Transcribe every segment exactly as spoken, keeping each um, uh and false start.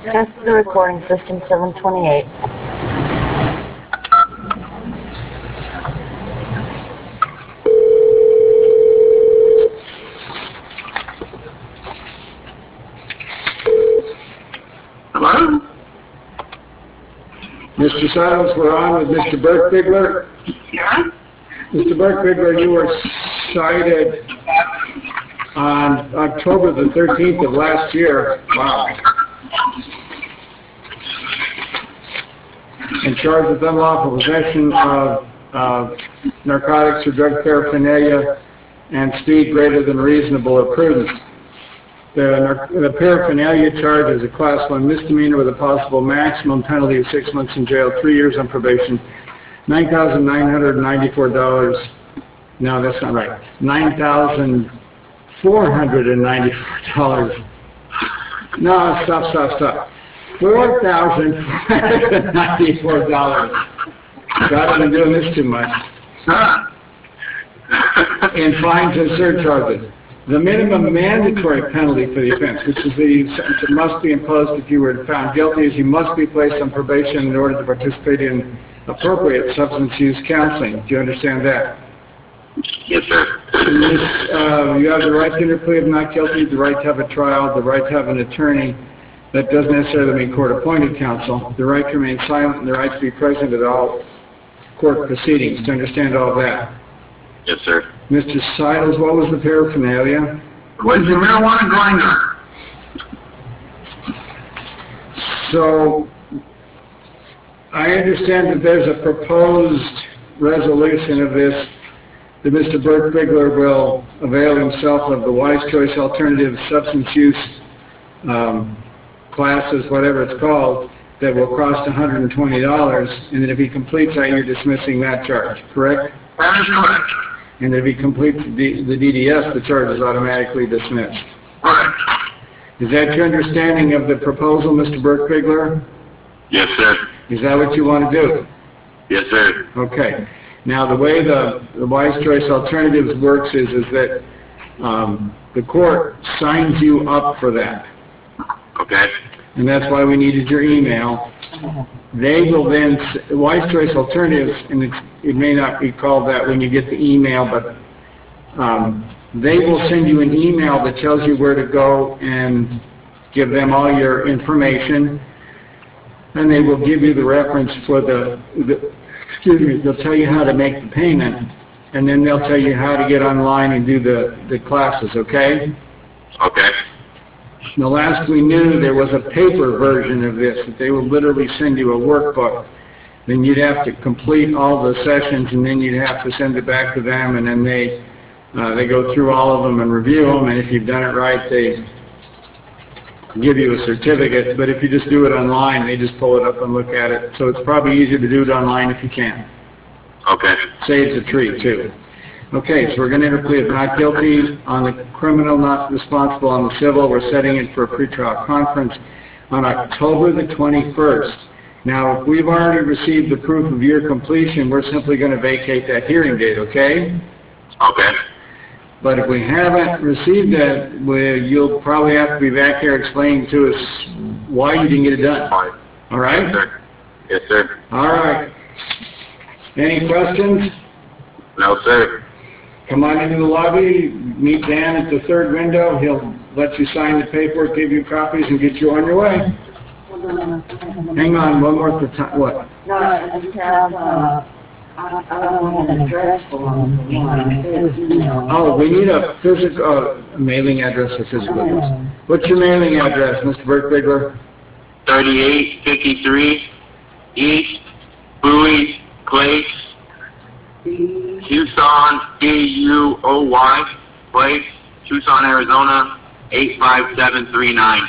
Test the recording system, seven twenty-eight. Hello? Mister Siles, we're on with Mister Bert Bigler. Yeah? Mister Bert Bigler, you were cited on October the thirteenth of last year. Wow. In charge of unlawful possession of uh, narcotics or drug paraphernalia and speed greater than reasonable or prudent. The, the paraphernalia charge is a class one misdemeanor with a possible maximum penalty of six months in jail, three years on probation, nine thousand nine hundred ninety-four dollars. No, that's not right. nine thousand four hundred ninety-four dollars. No, stop, stop, stop. four thousand four hundred ninety-four dollars. God, I've been doing this too much. In fines and surcharges. The minimum mandatory penalty for the offense, which is the sentence that must be imposed if you were found guilty, is you must be placed on probation in order to participate in appropriate substance use counseling. Do you understand that? Yes, sir. This, uh, you have the right to interplea of not guilty, the right to have a trial, the right to have an attorney. That doesn't necessarily mean court-appointed counsel. The right to remain silent and the right to be present at all court proceedings. Do you understand all that? Yes, sir. Mister Seidels, what was the paraphernalia? Was the marijuana grinder? So, I understand that there's a proposed resolution of this that Mister Bert Bigler will avail himself of the Wise Choice Alternative Substance Use um, classes, whatever it's called, that will cost one hundred twenty dollars, and that if he completes that, you're dismissing that charge, correct? That is correct. And if he completes the, the D D S, the charge is automatically dismissed. Correct. Is that your understanding of the proposal, Mister Bert Bigler? Yes, sir. Is that what you want to do? Yes, sir. Okay. Now, the way the, the Wise Choice Alternatives works is, is that um, the court signs you up for that. Okay. And that's why we needed your email. They will then, Wise Choice Alternatives, and it's, it may not be called that when you get the email, but um, they will send you an email that tells you where to go and give them all your information, and they will give you the reference for the, the excuse me, they'll tell you how to make the payment, and then they'll tell you how to get online and do the, the classes, okay? Okay. The last we knew, there was a paper version of this, that they would literally send you a workbook. Then you'd have to complete all the sessions, and then you'd have to send it back to them, and then they uh, they go through all of them and review them, and if you've done it right, they give you a certificate. But if you just do it online, they just pull it up and look at it. So it's probably easier to do it online if you can. Okay. Saves a tree, too. Okay, so we're going to interplea of not guilty on the criminal, not responsible on the civil. We're setting it for a pretrial conference on October the twenty-first. Now, if we've already received the proof of your completion, we're simply going to vacate that hearing date, okay? Okay. But if we haven't received that, we, you'll probably have to be back here explaining to us why you didn't get it done. Fine. All right? Yes, sir. Yes, sir. All right. Any questions? No, sir. Come on into the lobby, meet Dan at the third window. He'll let you sign the paperwork, give you copies, and get you on your way. Hang on, one more th- time. What? No, I just have, uh, I, I don't have an address for them. Oh, we need a physical, uh, mailing address or physical address. What's your mailing address, Mister Bert Bigler? thirty-eight fifty-three East Bowie Place, Tucson, B U O Y Place, Tucson, Arizona, eight five seven three nine.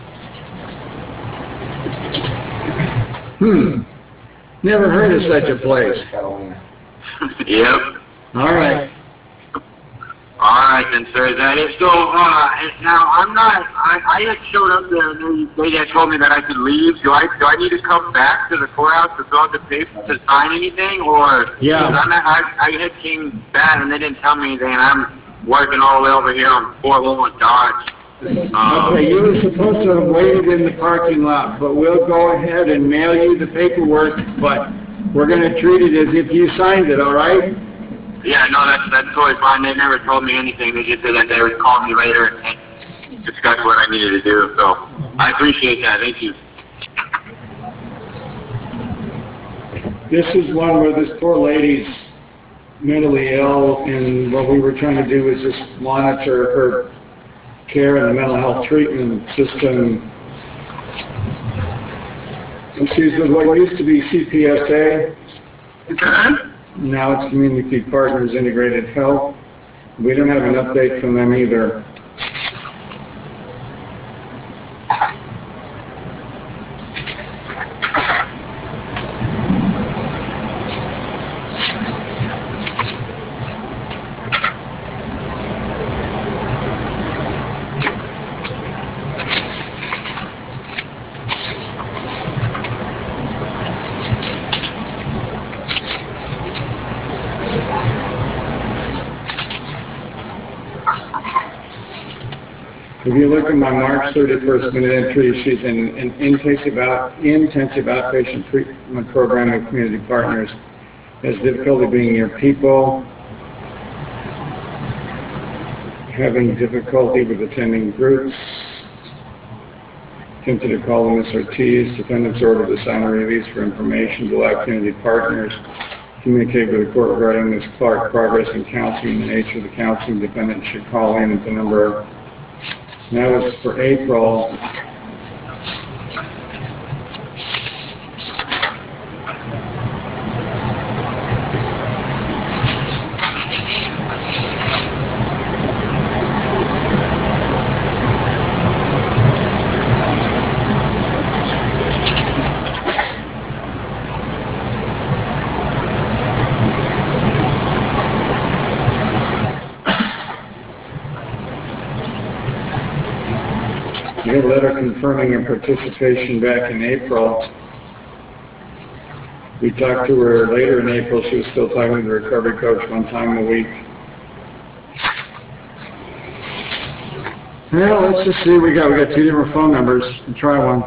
Hmm. Never heard of such a place. Yep. All right. All right, then, sir. Is that it? So, uh, now, I'm not, I, I had showed up there, and they, they had told me that I could leave. Do I, do I need to come back to the courthouse to fill out the paper to sign anything, or? Yeah. I'm not, I, I had came back, and they didn't tell me anything, and I'm working all the way over here on Fort Lowell Dodge. Um, Okay, you were supposed to have waited in the parking lot, but we'll go ahead and mail you the paperwork, but we're gonna treat it as if you signed it, all right? yeah, no, that's, that's totally fine. They never told me anything. They just said that they would call me later and discuss what I needed to do. So I appreciate that. Thank you. This is one where this poor lady's mentally ill, and what we were trying to do was just monitor her care in the mental health treatment system. And she's with what used to be C P S A. Okay. Now it's Community Partners Integrated Health. We don't have an update from them either. If you look at my March thirty-first minute entry, she's in an intensive, out, intensive outpatient treatment program with Community Partners. Has difficulty being near people, having difficulty with attending groups, attempted to call the Miss Ortiz, defendants ordered to sign a release for information to allow Community Partners, communicate with the court regarding Miz Clark progress in counseling, the nature of the counseling. Defendant should call in at the number. That was for April. We had a letter confirming her participation back in April. We talked to her later in April. She was still talking to the recovery coach one time a week. Well, let's just see. We got we got two different phone numbers. We'll try one.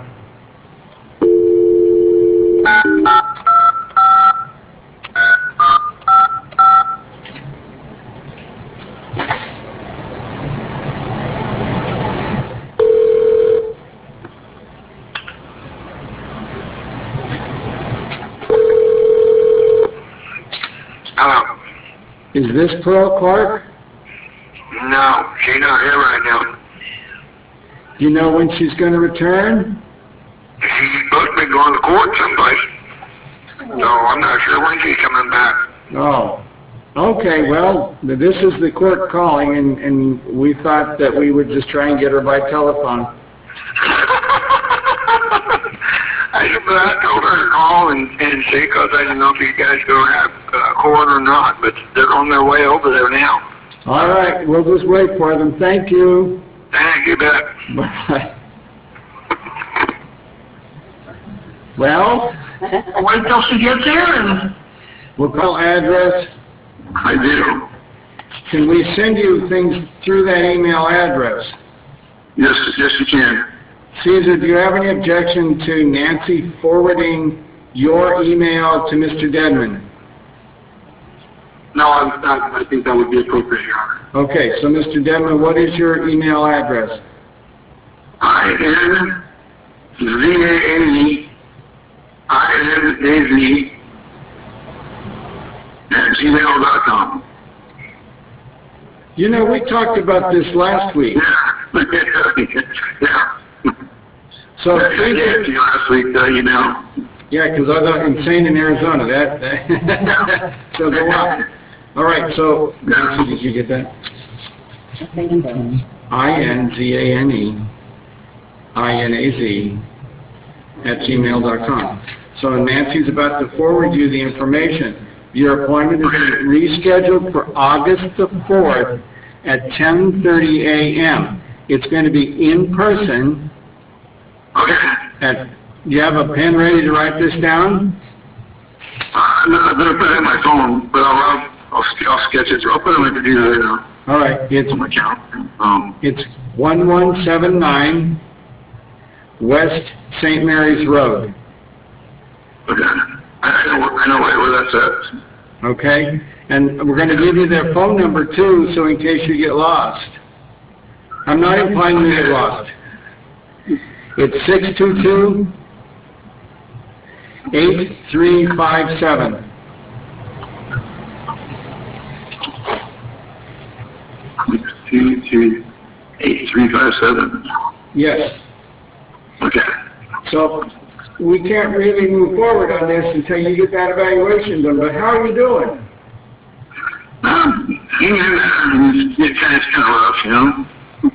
Hello. Is this Pearl Clark? No, she's not here right now. Do you know when she's going to return? She's supposed to be going to court someplace. So I'm not sure when she's coming back. Oh. Okay, well, this is the court calling, and, and we thought that we would just try and get her by telephone. I, but I told her to call and, and see, because I didn't know if you guys go have uh, court or not, but they're on their way over there now. All right, we'll just wait for them. Thank you. Thank you, bet. Bye. Well, Wait till she gets here and we'll call address. I do. Can we send you things through that email address? Yes, yes you can. Caesar, do you have any objection to Nancy forwarding your email to Mister Dedman? No, I, I, I think that would be appropriate, Your Honor. Okay, so Mister Dedman, what is your email address? I N Z A N E I N A Z at gmail dot com. You know, we talked about this last week. Yeah. So, I gave it to you last week, uh, you know. yeah, because I thought insane in Arizona. That, that so go on. All right, so Nancy, did you get that? I N Z A N E I N A Z at gmail dot com. So Nancy's about to forward you the information. Your appointment is rescheduled for August the fourth at ten thirty a m It's going to be in person. Okay. At, do you have a pen ready to write this down? Uh, no, I'm going to put it in my phone, but I'll, I'll, I'll sketch it. I'll put it on my computer right now. All right, it's, on my account. Um, it's one one seven nine West Saint Mary's Road, okay. I, I know, where- I know where, where that's at. okay? And we're going to give you their phone number too, so in case you get lost. I'm not implying you get lost. It's six two two, eight three five seven. Two, two, eight, three, five, seven. Yes. Okay. So we can't really move forward on this until you get that evaluation done, but how are you doing? Um, it's, it's kind of, it's kind of rough, you know?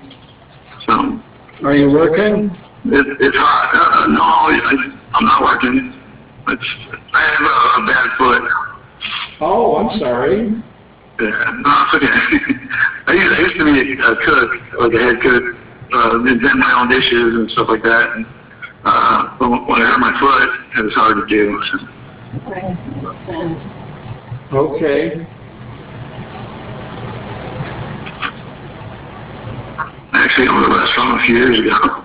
So, Are you working? it, it's hot. Uh, no, I, I'm not working. It's, I have a, a bad foot. Oh, I'm sorry. Yeah, no, it's okay. I used, I used to be a cook, like a head cook, uh, invent my own dishes and stuff like that. And, uh, when when I hurt my foot, it was hard to do. So. Okay. Actually, I owned a restaurant a few years ago.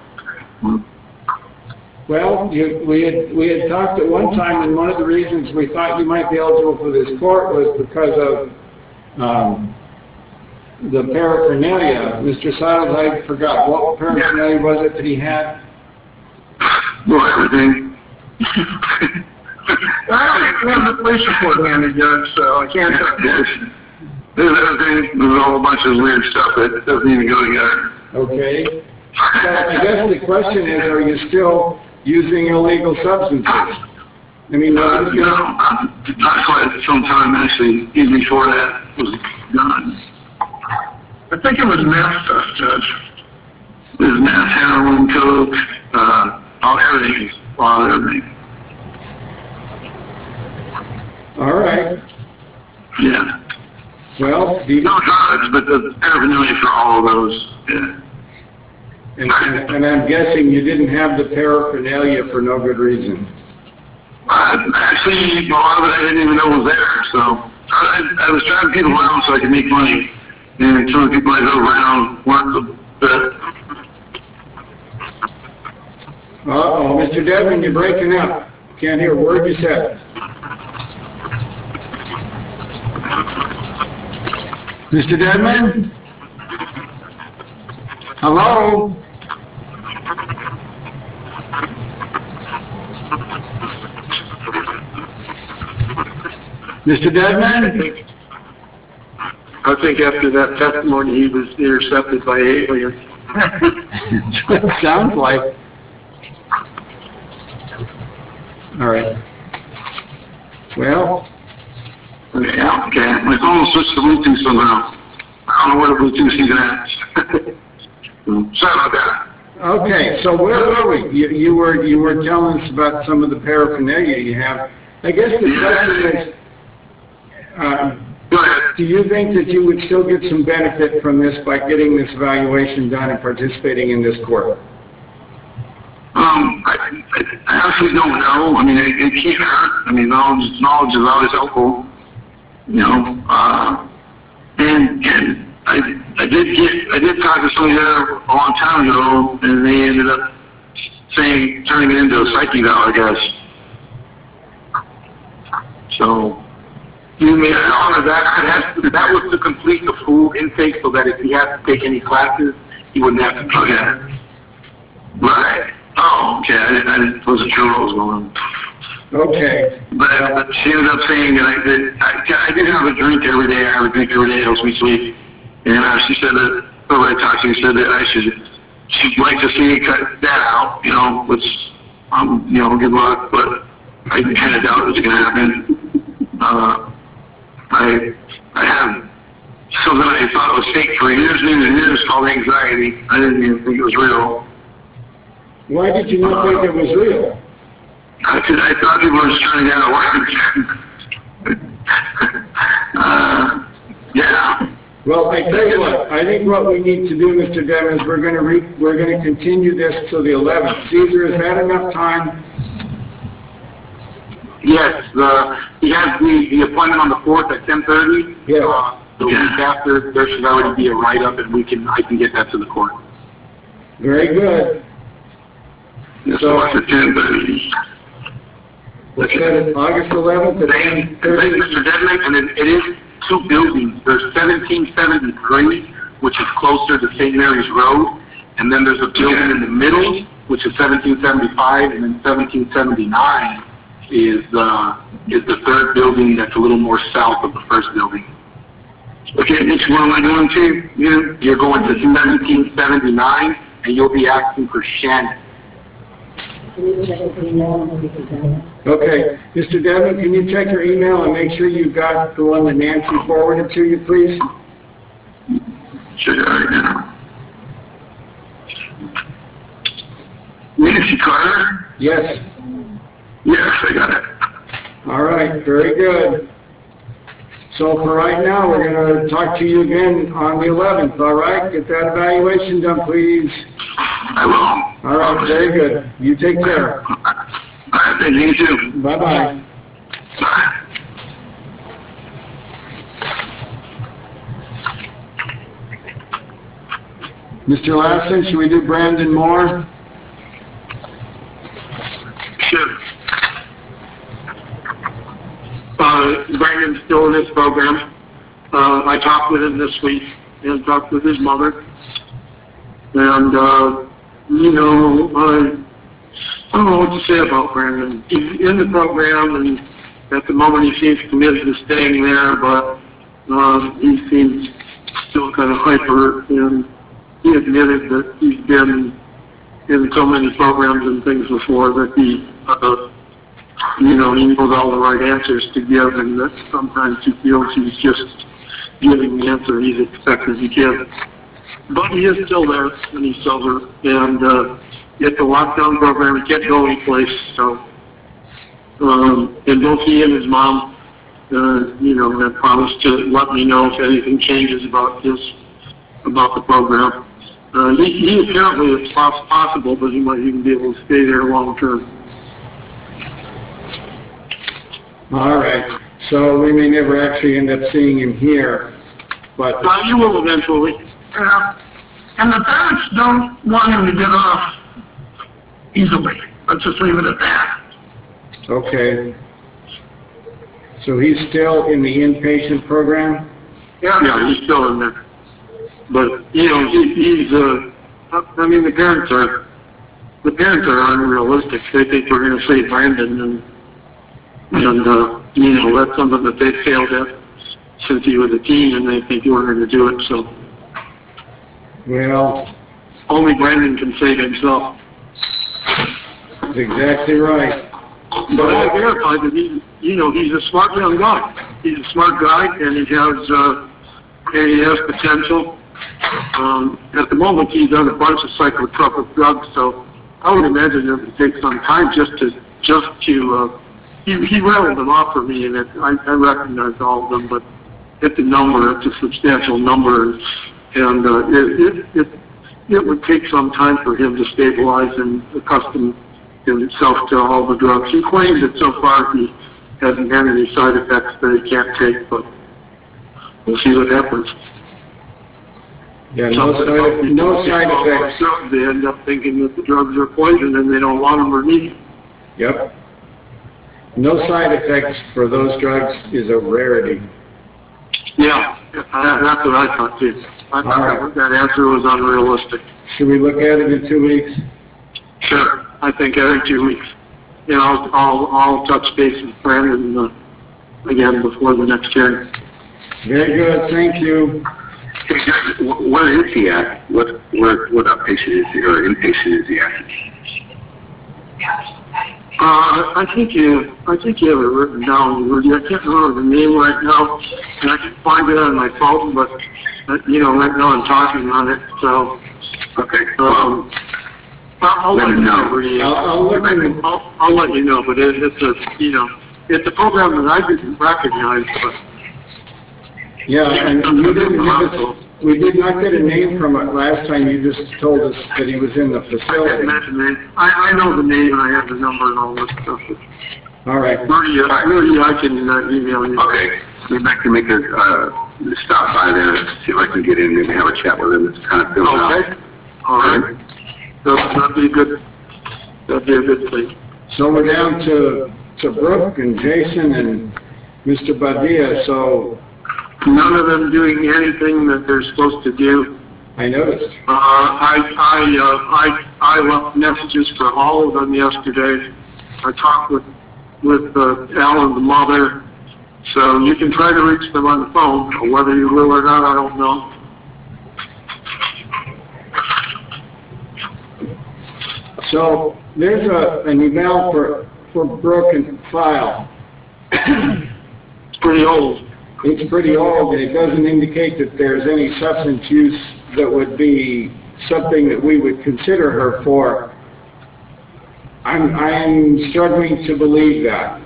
Well, you, we had, we had talked at one time, and one of the reasons we thought you might be eligible for this court was because of, um, the paraphernalia. Mister Siles, I forgot, what paraphernalia was it that he had? Well, everything. I don't have the police report handy, Judge, so I can't tell you. Yes. There's everything, there's a whole bunch of weird stuff that doesn't even go together. Okay. So I guess the question is, are you still using illegal substances? I mean, Uh, nobody's you know, gonna, not quite sometime actually, even before that was done. I think it was meth stuff, Judge. There's meth, heroin, coke, uh, all everything, all everything. all right. Yeah. Well, do you, No drugs, but the paraphernalia for all of those, yeah. and, and and I'm guessing you didn't have the paraphernalia for no good reason. Uh, actually, a lot of it I didn't even know was there, so I, I was driving people around so I could make money, and some of the people I drove around weren't the, the Uh-oh, Mister Devin, you're breaking up. Can't hear a word you said. Mister Dedman? Hello? Mister Dedman? I think after that testimony, he was intercepted by aliens. That's what it sounds like. All right. Well, Yeah, okay. My phone switched to Bluetooth somehow. I don't know where the Bluetooth even at. Sorry about that. okay, so where were we? You, you were, you were telling us about some of the paraphernalia you have. I guess the question is, uh, Go ahead. do you think that you would still get some benefit from this by getting this evaluation done and participating in this court? Um, I, I, I actually don't know. I mean, it, it can't hurt. I mean, knowledge, knowledge is always helpful. You know, uh, and, and I, I did get, I did talk to somebody there a long time ago, and they ended up saying, turning it into a psyche eval, I guess. So, You may honor that, that, that was to complete the full intake so that if he had to take any classes, he wouldn't have to take okay. it. Right. Oh, okay. I, didn't, I didn't, wasn't sure what was going on. Okay. But, but she ended up saying that I did, I, I did have a drink every day. I have a drink every day. It helps me sleep. And uh, she said that, whoever I talked to said that I should, she'd like to see me cut that out, you know, which, um, you know, good luck, but I kind of doubt it was going to happen. Uh, I, I have something I thought was fake for years and years and years called anxiety. I didn't even think it was real. Why did you not think it was real? I, could, I thought people were just trying to get out of work. uh, yeah. Well, I tell you what, I think what we need to do, Mister Devin, is we're going to re, we're going to continue this till the eleventh. Caesar, is that enough time? Yes, the, he has the, the appointment on the fourth at ten thirty. Yes. Uh, the week after, there should already be a write-up, and we can, I can get that to the court. Very good. Yes, So- March tenth, We'll set it August eleventh at Thank, ten thank thirty. Mister Dedman, and it, it is two buildings. There's seventeen seventy-three, which is closer to Saint Mary's Road, and then there's a building in the middle, which is seventeen seventy-five, and then seventeen seventy-nine is, uh, is the third building that's a little more south of the first building. Okay, which one am I going to? Yeah. You're going to seventeen seventy-nine, and you'll be asking for Shannon. Can you check his email and we can send it? Okay, Mister Devlin, can you check your email and make sure you got the one that Nancy forwarded to you, please? Check it out now. Nancy Carter? Yes. Yes, I got it. All right, very good. So for right now, we're going to talk to you again on the eleventh, all right? Get that evaluation done, please. I will. All right, very good. You take care. All right, thank you too. Bye-bye. Bye. Mister Lassen, should we do Brandon Moore? Sure. Uh, Brandon's still in this program. Uh, I talked with him this week and talked with his mother. And, uh, you know, I, I don't know what to say about Brandon. He's in the program, and at the moment he seems committed to staying there, but um, he seems still kind of hyper, and he admitted that he's been in so many programs and things before that he, uh, you know, he knows all the right answers to give, and that sometimes he feels he's just giving the answer he's expected to give. But he is still there, and he's sober, and uh, it's a lockdown program. He can't go anyplace, so um, and both he and his mom, uh, you know, have promised to let me know if anything changes about this, about the program. Uh, he, he apparently, it's poss- possible, but he might even be able to stay there long term. All right, so we may never actually end up seeing him here, but, Uh, you will eventually. Yeah. And the parents don't want him to get off easily. Let's just leave it at that. okay. So he's still in the inpatient program? Yeah, he's still in there. But, you know, he, he's, uh, I mean, the parents are, the parents are unrealistic. They think we're going to save Brandon, and, and, uh, you know, that's something that they failed at since he was a teen, and they think we're going to do it, so Well, only Brandon can save himself. that's exactly right. But I verified that he, you know, he's a smart young guy. He's a smart guy, and he has, uh, and he has potential. Um, at the moment, he's on a bunch of psychotropic drugs, so I would imagine it would take some time just to, just to, uh, he, he rattled them off for me, and it, I, I recognized all of them, but it's a number, it's a substantial number, and, uh, it, it, it, it would take some time for him to stabilize and accustom himself to all the drugs. He claims that so far he hasn't had any side effects that he can't take, but we'll see what happens. Yeah, no side, no side effects. They end up thinking that the drugs are poison and they don't want them or need them. Yep. No side effects for those drugs is a rarity. Yeah, that- that's what I thought too. I thought that answer was unrealistic. Should we look at it in two weeks? Sure, I think every two weeks. You know, I'll, I'll, I'll touch base with Brandon, uh, again before the next hearing. Very good, thank you. Hey, Judge, wh- where is he at? What, where, what outpatient is he, or inpatient is he at? Uh, I think you, I think you have it written down, Rudy. I can't remember the name right now, and I can find it on my phone, but, uh, you know, right now I'm talking on it, so, Okay, um, I'll, I'll let you know, Rudy. I'll, I'll look in, I'll, I'll let you know, but it, it's a, you know, it's a program that I didn't recognize, but yeah, and you didn't give us, we did not get a name from it last time, you just told us that he was in the I can't facility. imagine the name. I, I know the name and I have the number and all that stuff. All right, Rudy, uh, Rudy, I can uh, email you. okay. We'd like to make a, uh, stop by there, see if I can get in, maybe have a chat with him, it's kind of feeling out. Okay, all right. So that'd be a good, that'd be a good thing. So we're down to, to Brooke and Jason and Mister Badia, so None of them doing anything that they're supposed to do. I noticed. Uh, I, I, uh, I, I left messages for all of them yesterday. I talked with, with, uh, Alan, the mother, so you can try to reach them on the phone, or whether you will or not, I don't know. So there's a, an email for, for Brooke and file. It's pretty old. It's pretty old, and it doesn't indicate that there's any substance use that would be something that we would consider her for. I'm, I'm struggling to believe that.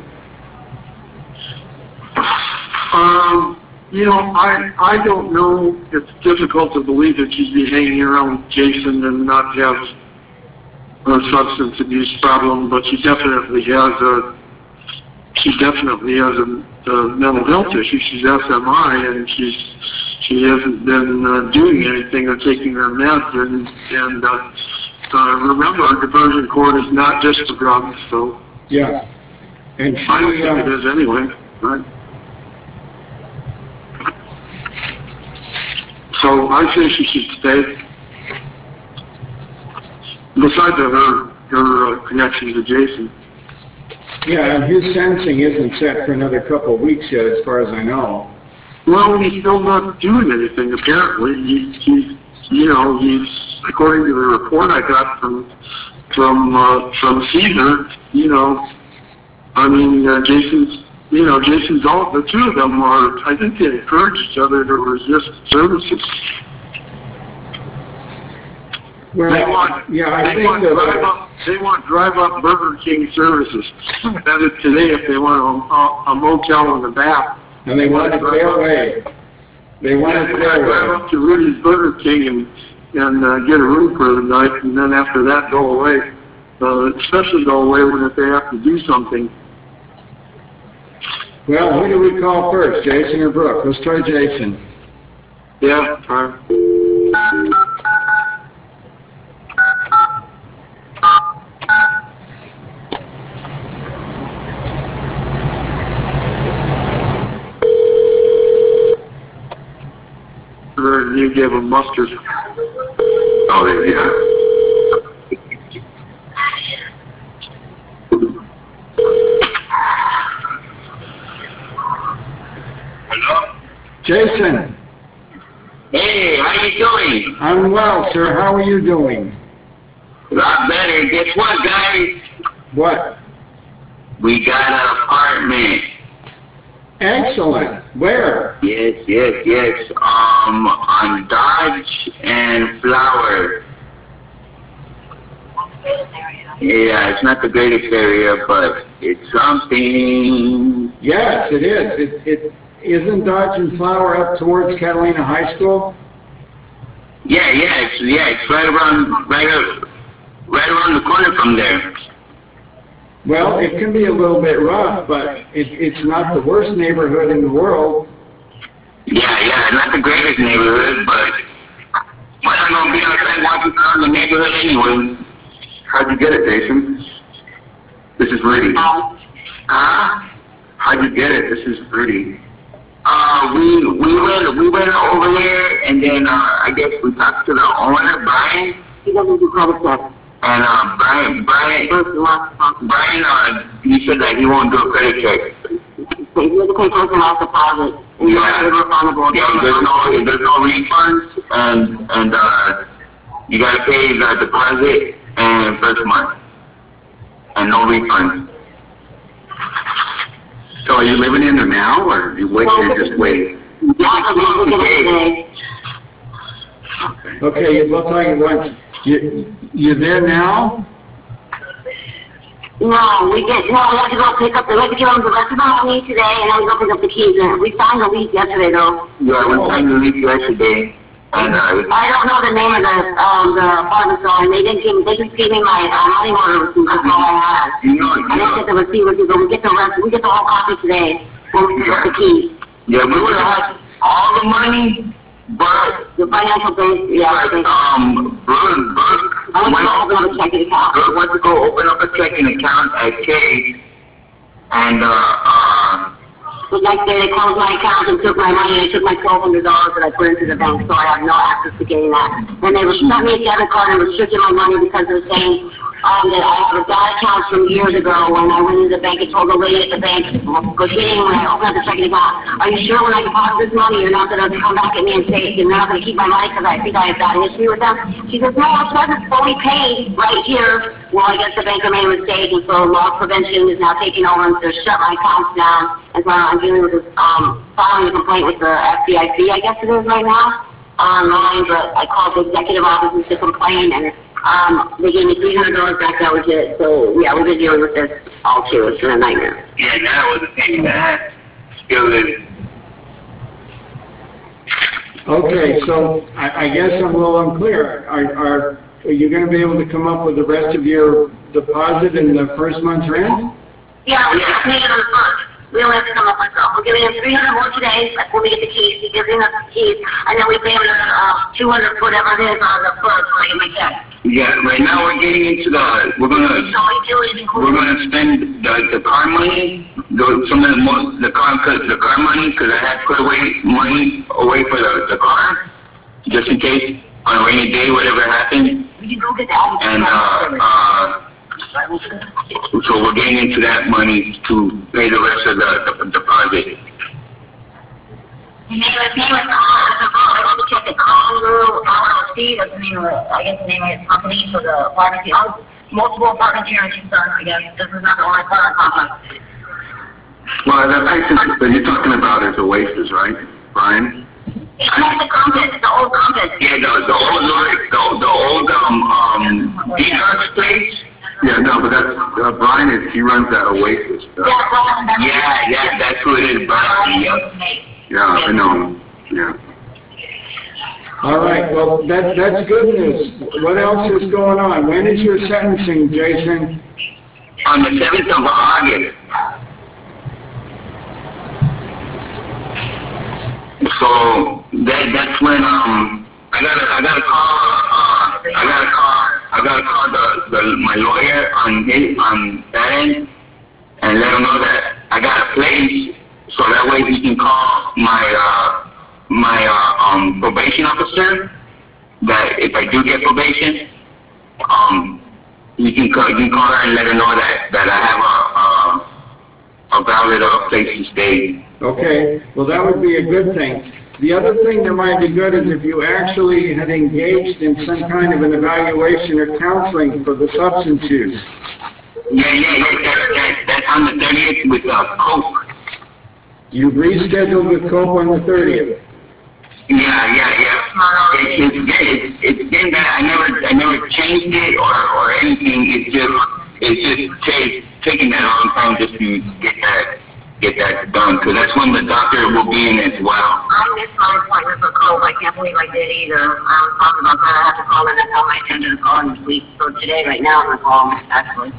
Um, you know, I, I don't know. It's difficult to believe that she'd be hanging around with Jason and not have a substance abuse problem, but she definitely has a, she definitely has a, a mental health issue. She's S M I, and she's, she hasn't been uh, doing anything or taking her meds, and, and, uh, uh, remember, diversion court is not just for drugs, so. Yeah. And she, I don't think it uh, is anyway, right? So I say she should stay. Besides her, her uh, connection to Jason. yeah, and his sentencing isn't set for another couple of weeks yet, as far as I know. Well, he's still not doing anything, apparently. He, he's, you know, he's, according to the report I got from, from, uh, from Caesar, you know, I mean, uh, Jason's, you know, Jason's all, the two of them are, I think they encourage each other to resist services. Well, They want, yeah, I they think want that, drive up, they want drive up Burger King services. That is today if they want a, a, a motel in the back. and they want it their way. They want Yeah, it they want to their drive way. up to Rudy's Burger King and, and, uh, get a room for the night, and then after that go away. Uh, especially go away when if they have to do something. Well, who do we call first, Jason or Brooke? Let's try Jason. Yeah, fine. You gave him mustard. Oh, yeah. Hello? Jason, Hey, how you doing? I'm well, sir. How are you doing? A lot better. Guess what, guys? What? We got an apartment. Excellent. Where? Yes, yes, yes. Um, on Dodge and Flower. Yeah, it's not the greatest area, but it's something. Yes, it is. It, it isn't Dodge and Flower up towards Catalina High School? Yeah, yeah, it's, yeah, it's right around, right, up, right around the corner from there. Well, it can be a little bit rough, but it, it's not the worst neighborhood in the world. Yeah, yeah, not the greatest neighborhood, but well, I'm gonna be outside walking around the neighborhood anyway. How'd you get it, Jason? This is Rudy. Huh? How'd you get it? This is Rudy. Uh, we we went we went over there, and then uh, I guess we talked to the owner, Brian. He doesn't do credit checks. And uh, Brian, Brian, Brian, uh, he said that he won't do a credit check. So you have to pay first and last deposit. And you're Yeah. refundable. Yeah, there's no, there's no refunds, and, and, uh, you gotta pay the deposit and first month. And no refunds. So are you living in there now, or you wait, you're just waiting? Yeah, I'm going to get it today. Okay. Okay, we'll tell you what. You, you there now? No, we get, no, we have to go pick up, the we have to give them the rest of the money today, and then we go pick up the keys. And we signed the lease yesterday, though. Yeah, we signed the lease yesterday, and, uh, I don't know the name of the, um, the apartment, so, and they didn't give, they just gave me my, uh, money order receipt, that's all I have. you know, I you didn't know. get the receipt with you, but we get the rest, we get the whole copy today, when we pick up the keys. Yeah, we would have, all the money, but, The financial base, yeah, I but, think. um, Brooke, Brooke, I want to open up a checking account. Brooke went to go open up a checking account at Chase, and, uh, uh, The next day, they closed my account and took my money, they took my twelve hundred dollars that I put into the bank, so I have no access to getting that. Then they sent me a debit card and restricted my money because they're saying, um, that I have a bad account from years ago when I went into the bank and told the lady at the bank, beginning when I opened up the checking account, are you sure when I deposit this money, you're not gonna come back at me and say, you're not gonna keep my money because I think I have bad history with them? She says, no, it says it's fully paid right here. Well, I guess the banker made a mistake, and so loss prevention is now taking over, and they're shut my accounts down. And so I'm dealing with this, um, filing a complaint with the F D I C, I guess it is right now, online, but I called the executive offices to complain, and, um, they gave me three hundred dollars back, that was it. So, yeah, we've been dealing with this all too, it's been a nightmare. yeah, that was a pain in the ass. Still is. Okay, so I, I guess I'm a little unclear. Are, are, are you gonna be able to come up with the rest of your deposit in the first month's rent? Yeah, we have to pay it on the first. We only have to come up with, uh, we're giving him three hundred more today, like when we get the keys, he gives him the keys, and then we pay him another, uh, two hundred, whatever it is on the first, when I get my check. Yeah, right now we're getting into the, we're gonna, So utilities we're included. gonna spend the, the car money, the, some of the mo the car, cause the car money, cause I had put away money away for the, the car, just in case, on a rainy day, whatever happened, We can go get that. and, uh, uh, so we're getting into that money to pay the rest of the, the deposit. His name is, name is, uh, I want to check the Congo L L C, that's the name of the, I guess the name of his company for the apartment, he owns multiple apartments here in Tucson, I guess, this is not the only apartment complex. Well, the place that you're talking about is Oasis, right, Brian? It's not the Compass, the old Compass. Yeah, the, the old, the, the old, um, um, detox place. Yeah, no, but that's, uh, Brian is, he runs that Oasis. uh, Yeah, well, that's. Yeah, yeah, that's who it is, Brian, yep. Yeah, I know, yeah. All right, well, that, that's good news. What else is going on? When is your sentencing, Jason? On the seventh of August. So, that, that's when, um, I got a, I got a call, uh, I got a call, I got to call the, the, my lawyer on his, on that end, and let him know that I got a place, so that way he can call my, uh, my, uh, um, probation officer, that if I do get probation, um, you can call, you can call her and let her know that, that I have a, a, a valid, uh, place to stay. Okay, well, that would be a good thing. The other thing that might be good is if you actually had engaged in some kind of an evaluation or counseling for the substance use. Yeah, yeah, yeah, that, that, that's on the thirtieth with, uh, Coke. You've rescheduled with COPE on the thirtieth. Yeah, yeah, yeah. It's, it's, it's, it's been that, I never, I never changed it or, or anything, it's just, it's just ta- taking that long time just to get that, get that done, because that's when the doctor will be in as well. I missed my appointment for Cove, I can't believe I did either. I was talking about that, I have to call in and tell my attendant to call this week, so today, right now, I'm gonna call him, actually.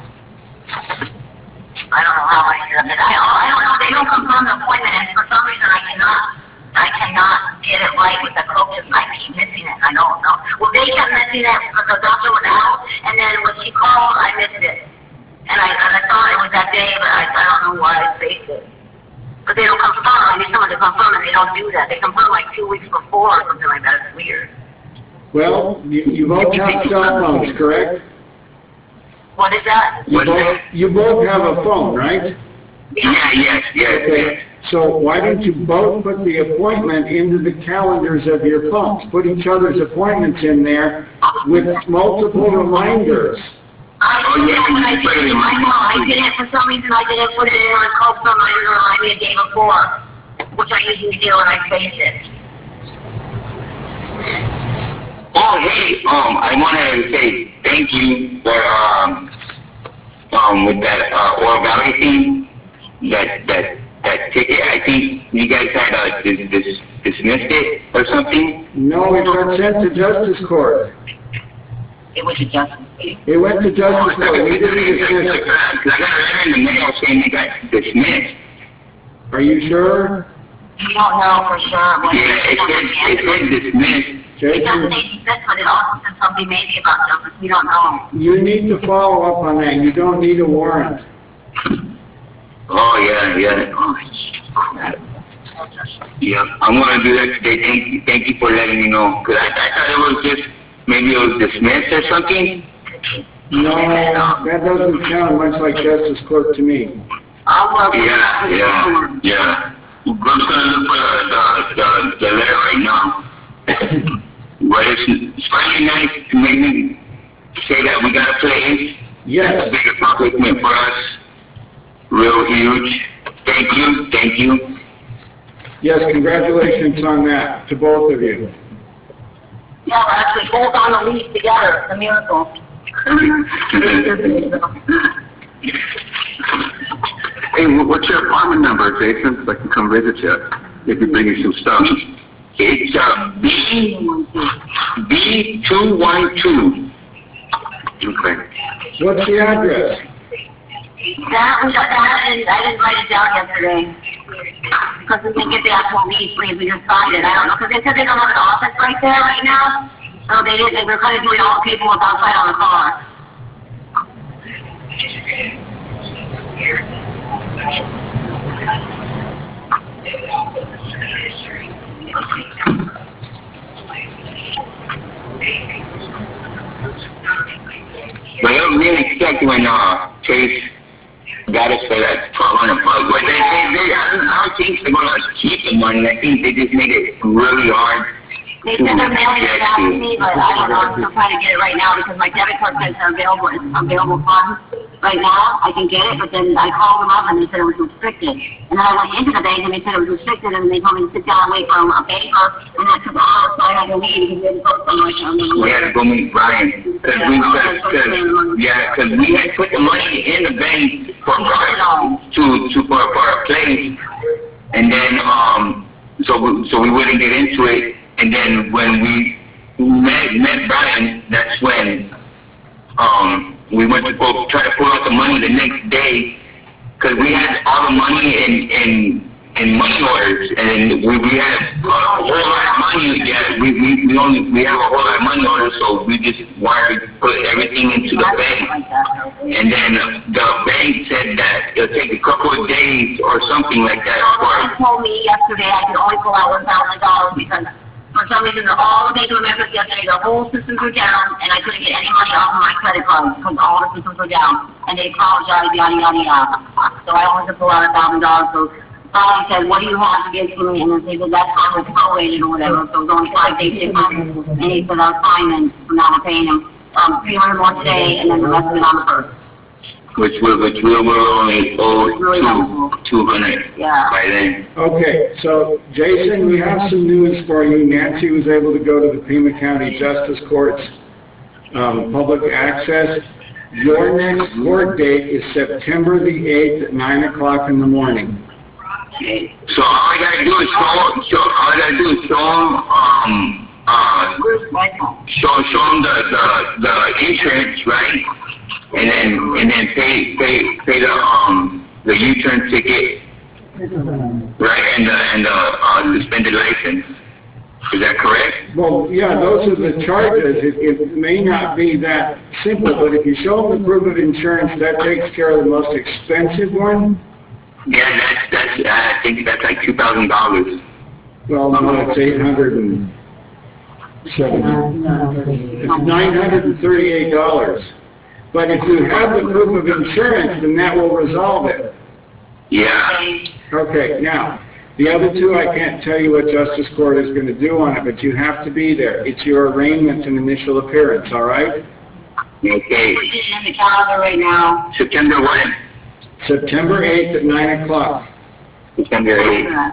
I don't know how I ended up, I, I don't know, they don't confirm the appointment, and for some reason, I cannot, I cannot get it right with the coaches, I keep missing it, I don't know. Well, they kept missing it because the doctor was out, and then when she called, I missed it. And I, and I thought it was that day, but I, I don't know why I spaced it. But they don't confirm, I need someone to confirm, and they don't do that. They confirm like two weeks before or something like that, it's weird. Well, you, you both have cell phones, correct? What is that? You both, you both have a phone, right? Yeah, yes, yes, Okay, yes. so why don't you both put the appointment into the calendars of your phones? Put each other's appointments in there with multiple reminders. I Oh, did yeah, that, but I you put it didn't, in I my know, I phone. didn't, for some reason, I didn't put it in on Coke, so I didn't remind me a day before, which I usually do, and I spaced it. Oh, hey, um, I wanted to say thank you for, um, um, with that, uh, Oro Valley thing, that, that, that ticket, I think you guys had, uh, dis, dis, dismissed it or something. No, it got sent to justice court. It was a justice. It went to justice court, we didn't dismiss it. Because I got a letter in the mail saying it got dismissed. Are you sure? We don't know for sure what Yeah, it said, it said dismissed. It doesn't Jason, say dismissed, but it also says something maybe about justice. We don't know. you need to follow up on that. You don't need a warrant. Oh, yeah, yeah. Oh, crap. Yeah, I'm gonna do that today. Thank you, thank you for letting me know. Cause I, I thought it was just, maybe it was dismissed or something. No, that doesn't sound much like justice clerk to me. I'll work with Yeah, it. yeah, yeah. I'm gonna look for the, the, the letter right now. But it's, it's finally nice to make me say that we got a place. Yes. That's a big accomplishment for us. Real huge. Thank you, thank you. Yes, congratulations on that to both of you. Yeah, we're actually both on the lead together. It's a miracle. Hey, wh- what's your apartment number, Jason, so I can come visit you if you bring me some stuff? It's uh, B, B two one two. Okay. What's the address? That was, that, I didn't, I didn't write it down yesterday. Because we didn't get the actual lead, please, we just signed it. I don't know, because they said they don't have an office right there right now. So they didn't, they were kind of doing all the paperwork outside on the car. But I really expect when uh, Chase got us for that twelve hundred bucks. But they, they, they, I don't, I don't think they're gonna keep the money. I think they just made it really hard. They said they're mailing it back to me, but I don't know, I'm still trying to get it right now because my debit card says available, it's available funds. Right now, I can get it, but then I called them up and they said it was restricted. And then I went into the bank and they said it was restricted and they told me to sit down and wait for a banker and that took hours, so I had to leave because we had to go somewhere. So I'm We had to go meet Brian. Cause we, cause, cause, yeah, cause we had put the money in the bank for, to, to, for, for a place. And then, um, so we, so we wouldn't get into it. And then when we met, met Brian, that's when, um, we went to go try to pull out the money the next day, because we had all the money in, in, in money orders, and we, we had a whole lot of money, yeah, we, we, we only, we have a whole lot of money orders, so we just wanted to put everything into the bank. And then the bank said that it'll take a couple of days or something like that They for, told me yesterday I could only pull out one thousand dollars because for some reason all the Bank of Americas yesterday, the whole systems were down and I couldn't get any money off of my credit card because all the systems were down. And they apologized, yada, yada, yada. So I only could pull out a thousand dollars. So somebody said, what do you have to give to me? And then they said, that's on the prorated or whatever. So it was only five days difference. And he said, I was fine then for not paying him. Um, three hundred more today and then the rest of it on the first. which will, which will, will only owe two, two hundred Yeah. by then. Okay, so Jason, we have some news for you. Nancy was able to go to the Pima County Justice Court's um, public access. Your next court date is September the eighth at nine o'clock in the morning. So all I gotta do is show, show, all I gotta do is show them, um, uh, show, show them the, the, the insurance, right? And then, and then pay, pay, pay the, um, the U-turn ticket, right, and the, and the, uh, suspended license. Is that correct? Well, yeah, those are the charges. It, it may not be that simple, but if you show them the proof of insurance, that takes care of the most expensive one. Yeah, that's, that's, I think that's like two thousand dollars. Well, no, it's eight hundred and seventy. It's nine hundred and thirty-eight dollars. But if you have the proof of insurance, then that will resolve it. Yeah. Okay, now, the other two, I can't tell you what Justice Court is going to do on it, but you have to be there. It's your arraignment and initial appearance, all right? Okay. Put it in the calendar right now. September what? September eighth at nine o'clock. September eighth.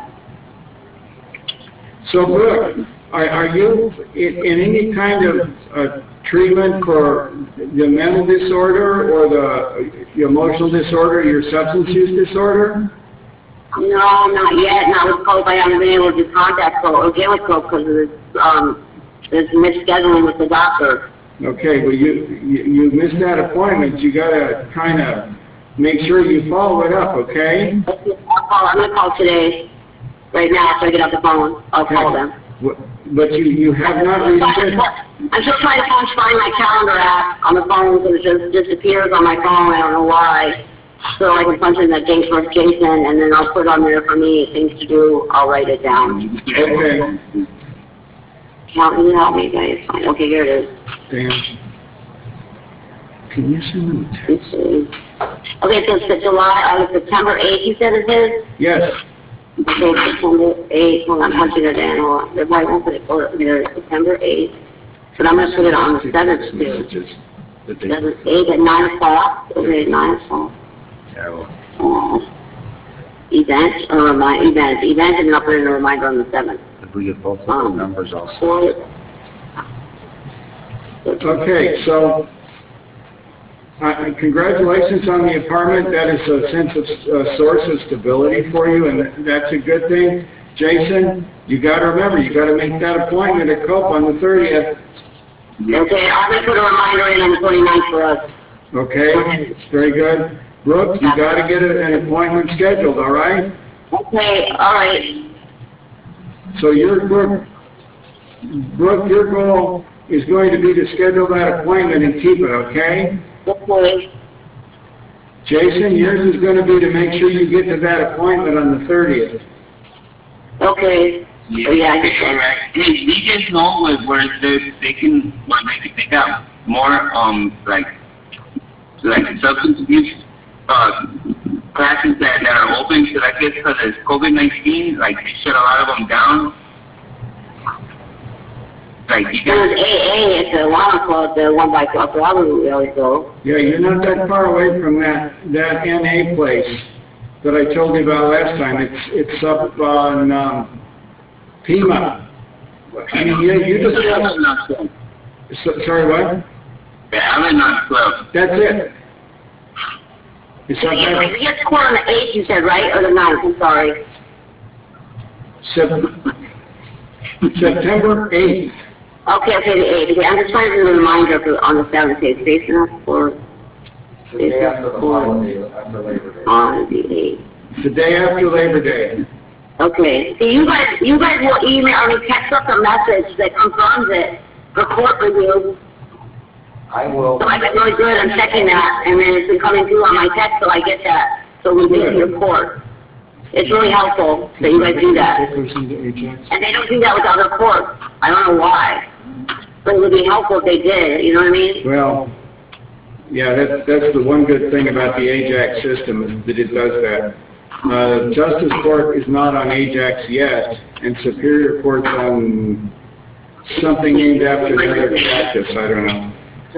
So, good. Are, are you in, in any kind of uh, treatment for the mental disorder or the, the emotional disorder, your substance use disorder? No, not yet. Not with Cope. I haven't been able to do contact Cope or get with Cope because of this, um, this misscheduling with the doctor. Okay, well, you, you, you missed that appointment. You got to kind of make sure you follow it up, okay? I'll call, I'm going to call today. right now after I get off the phone. I'll call them. What- But you, you have not received, I'm still trying to punch find my calendar app on the phone, so it just disappears on my phone, I don't know why. So I can punch in that James for Jason, and then I'll put on there for me, things to do, I'll write it down. okay, Help me, help me, guys, fine, okay, here it is. Dan. Can you send them a text? Let's see. Okay, so it's the July, uh, September eighth, you said it is? Yes, Okay, September eighth, hold on, I'm punching it in, hold on, that's why I won't put it, for there, September eighth. But I'm gonna put it on the seventh too. messages that they- Seventh, eight at nine o'clock, okay, nine o'clock. Uh, Event, or remind, event, event, and then I'll put in a reminder on the seventh. If we get both of Um, those numbers also. Okay, so, uh, congratulations on the apartment. That is a sense of, uh, source of stability for you, and that's a good thing. Jason, you gotta remember, you gotta make that appointment at COPE on the thirtieth, Okay, I'm gonna put a reminder in on the twenty-ninth for us. okay? Very good. Brooke, you gotta get a- an appointment scheduled, all right? Okay, all right, So your, Brooke, Brooke, your goal is going to be to schedule that appointment and keep it, okay? okay, Jason, yours is gonna be to make sure you get to that appointment on the thirtieth. okay. Yeah, Oh, yeah, I okay, get that. all right. Hey, do you guys know where, where they, they can, well, they, they got more, um, like, like substance abuse, uh, classes that, that are open, because I guess because of COVID nineteen, like, they shut a lot of them down. Like, you There was guys, A A at the Awana Club, the one by Club Robin, we always go. Yeah, you're not that far away from that, that N A place that I told you about last time. It's, it's up on, um, Pima. I mean, you, you just, Allen Knox Club. so- sorry, what? The Allen Knox Club. That's it. It's So up you there, you get scored on the eighth, you said, right, or the ninth, I'm sorry. Sep- September eighth. Okay, okay, the eighth, okay, I'm just trying to do a reminder for, on the seventh, okay, Jason up for, The day after the holiday, after Labor Day. on the eighth. It's the day after Labor Day. Okay, see, you guys, you guys will email, I mean, text us a message that confirms it for court review. I will, So I get really good, I'm checking that, and then it's been coming through on my text, so I get that, so we get to your court. It's really helpful that you guys do that. Stickers into Ajax. And they don't do that with other courts, I don't know why. But it would be helpful if they did, you know what I mean? Well, yeah, that's, that's the one good thing about the Ajax system, is that it does that. Uh, Justice Court is not on Ajax yet, and Superior Court's on something named after another cactus, I don't know.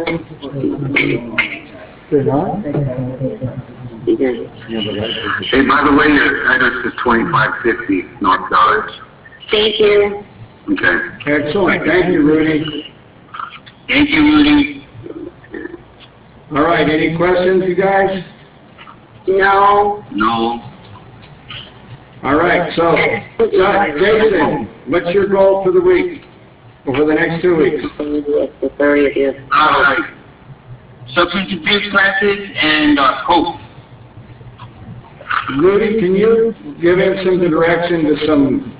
They're not? Okay. Hey, by the way, your address is twenty-five fifty North Dodge. Thank you. Okay. Excellent, thank you, Rudy. Thank you, Rudy. All right, any questions, you guys? No. No. All right, so, so, Jason, what's your goal for the week, or for the next two weeks? The thirtieth, yeah. Uh, substance abuse classes and, uh, cope. Rudy, can you give him some direction to some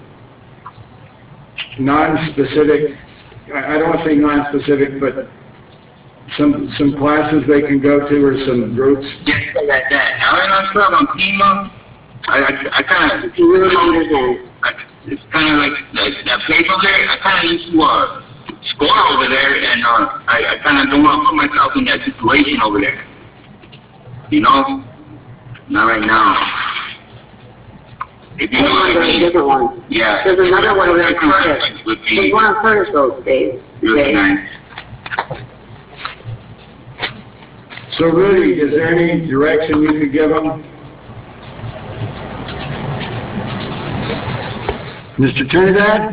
non-specific, I I don't want to say non-specific, but some, some classes they can go to or some groups? Yes, like that. Allen Knox Club on Pima. I, I, I kind of, If you really understand. it's kind of like, like that place over there. I kind of used to, uh, score over there, and, uh, I, I kind of don't want to put myself in that situation over there. You know? Not right now. If you know what I There's a mean. different one. Yeah. There's another one over there in Curtis. Would There's be one on Curtis Road, Dave. really Okay. nice. So Rudy, is there any direction you could give them? Mister Trinidad?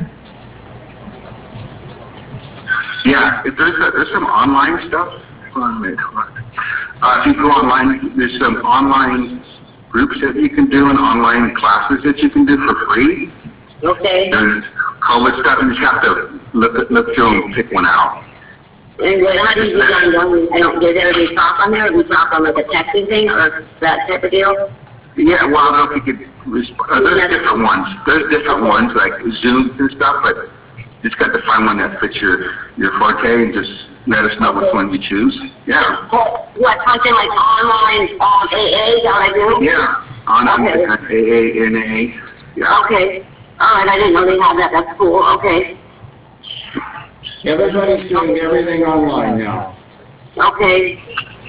Yeah, if there's, a, there's some online stuff. Hold on a minute, hold on. Uh, if you go online, there's some online groups that you can do and online classes that you can do for free. Okay. There's college stuff, and you just have to look, look through and pick one out. And what, how do you do that? I don't, I don't, does everybody talk on there, or we talk on like a texting thing, or that type of deal? Yeah, well, I don't know if you could, resp- uh, there's different ones. There's different ones, like Zooms and stuff, but you just got to find one that fits your, your forte and just let us know which one you choose. Yeah. What, what, something like online, um, A A, is that what I do? Yeah. On, on Okay. A A, N A. Yeah. Okay. All right, I didn't know they had that. That's cool. Okay. Everybody's doing everything online now. Okay.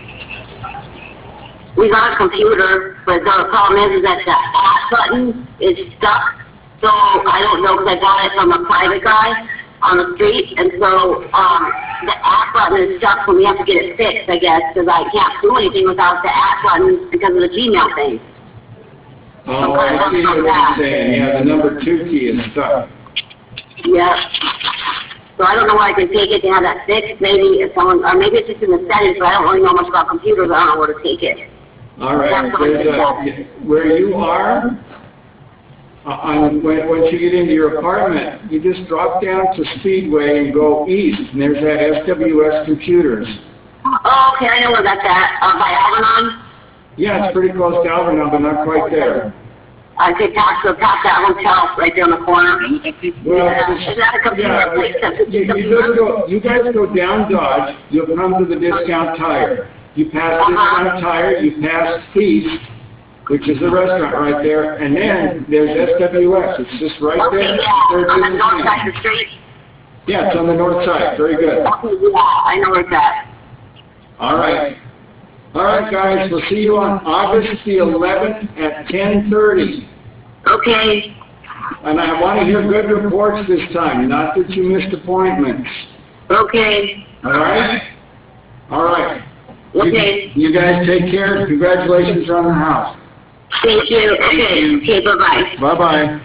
We got a computer, but the problem is, is that the app button is stuck. So I don't know, because I got it from a private guy on the street, and so um, the app button is stuck, so we have to get it fixed, I guess, because I can't do anything without the app button because of the Gmail thing. Oh, I see what you're saying. Yeah, the number two key is stuck. Yeah. So I don't know where I can take it to have that fixed. Maybe if someone, or maybe it's just in the settings, but I don't really know much about computers. I don't know where to take it. All right, there's a, where you are, uh, on, when, once you get into your apartment, you just drop down to Speedway and go east, and there's that S W S Computers. Oh, okay, I know where that's at. Uh, by Algernon? Yeah, it's pretty close to Algernon, but not quite there. I say past the past that hotel right there on the corner. Well, Yeah. it's- Is that a computer yeah, place? That's a you, you just go, you guys go down Dodge, you'll come to the Discount Tire. You pass Discount Tire, you pass Feast, which is the restaurant right there, and then there's S W S. It's just right Okay, there. yeah, Third on the business north side line. of the street. Yeah, it's on the north side. Very good. Okay, yeah, I know where it's at. All right. All right, guys, we'll see you on August the eleventh at ten thirty. Okay, And I want to hear good reports this time, not that you missed appointments. okay, All right? All right. You- okay. You guys take care. Congratulations on the house. Thank you. Okay, okay, bye-bye. Bye-bye.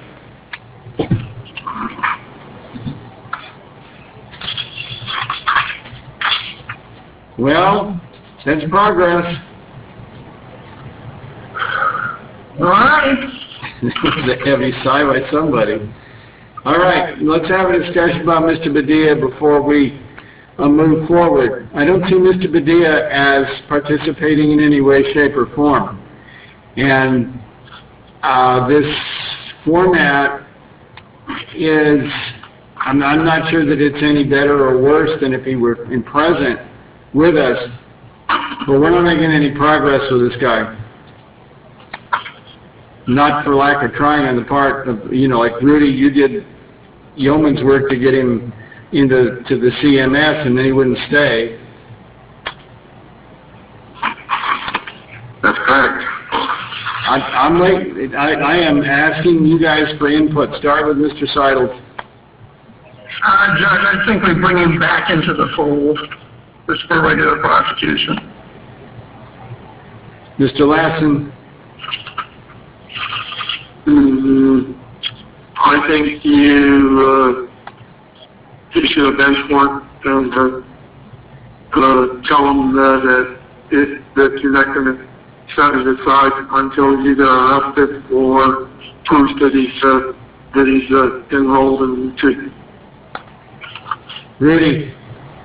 Well, that's progress. All right. That was a heavy sigh by somebody. All right, let's have a discussion about Mister Badia before we uh, move forward. I don't see Mister Badia as participating in any way, shape, or form. And uh, this format is, I'm, I'm not sure that it's any better or worse than if he were in present with us, but we're not making any progress with this guy. Not for lack of trying on the part of, you know, like Rudy, you did yeoman's work to get him into to the C M S, and then he wouldn't stay. That's correct. I, I'm like, I, I am asking you guys for input. Start with Mister Seidels. Uh, Judge, I think we bring him back into the fold, just for regular prosecution. Mister Lassen. Mm, I think you, uh, issue a bench warrant and, uh, uh, tell them that, that it, that you're not gonna set it aside until he's either arrested or proves that he's, uh, that he's, uh, enrolled in treatment. Rudy.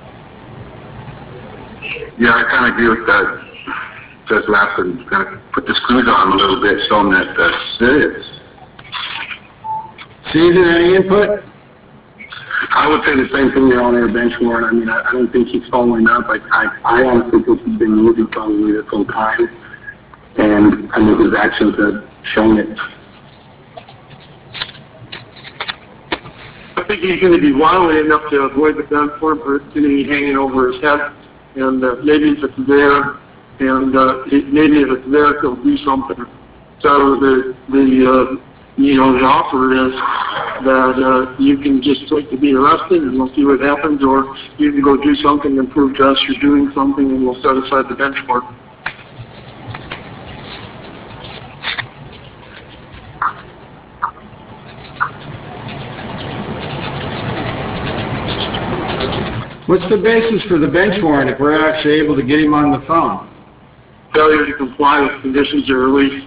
Yeah, I kind of agree with that. Judge Lassen, kind of put the screws on him a little bit, show him that that's serious. Caesar, any input? I would say the same thing, Your Honor, bench warrant. I mean, I, I don't think he's following up. I, I, I honestly think he's been moving probably this whole time, and I think his actions have shown it. I think he's going to be wily enough to avoid the gun warrant, but it's going to be hanging over his head, and uh, maybe if it's there, and uh, it, maybe if it's there, he'll do something. So the the uh, you know the offer is that uh, you can just wait to be arrested, and we'll see what happens, or you can go do something and prove to us you're doing something, and we'll set aside the bench warrant. What's the basis for the bench warrant if we're actually able to get him on the phone? Failure to comply with conditions of release.